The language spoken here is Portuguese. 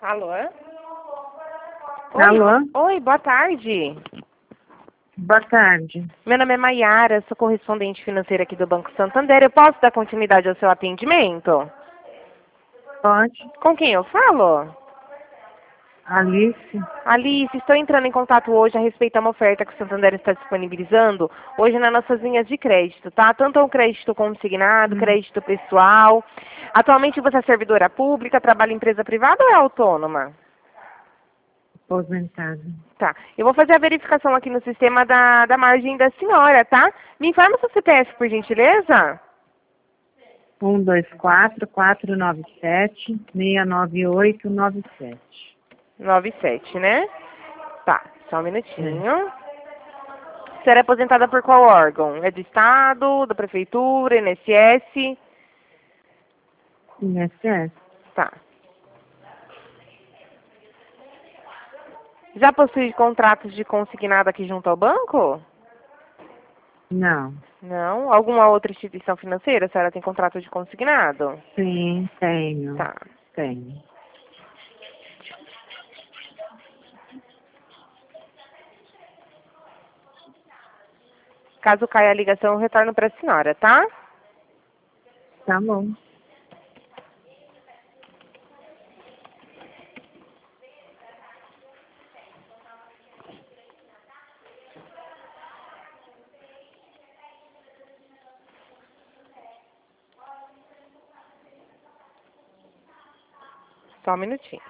Alô? Alô? Oi, boa tarde. Boa tarde. Meu nome é Maiara, sou correspondente financeira aqui do Banco Santander. Eu posso dar continuidade ao seu atendimento? Pode? Com quem eu falo? Alice? Alice, estou entrando em contato hoje a respeito de uma oferta que o Santander está disponibilizando hoje nas nossas linhas de crédito, tá? Tanto o crédito consignado, crédito pessoal. Atualmente você é servidora pública, trabalha em empresa privada ou é autônoma? Aposentada. Tá. Eu vou fazer a verificação aqui no sistema da margem da senhora, tá? Me informa seu CPF, por gentileza. 124-497-69897. 97, né? Tá, só um minutinho. Você é aposentada por qual órgão? É do Estado, da Prefeitura, INSS? INSS? Tá. Já possui contratos de consignado aqui junto ao banco? Não. Não. Alguma outra instituição financeira? A senhora tem contrato de consignado? Sim, tenho. Tá. Tenho. Caso caia a ligação, eu retorno para a senhora, tá? Tá bom. Só um minutinho.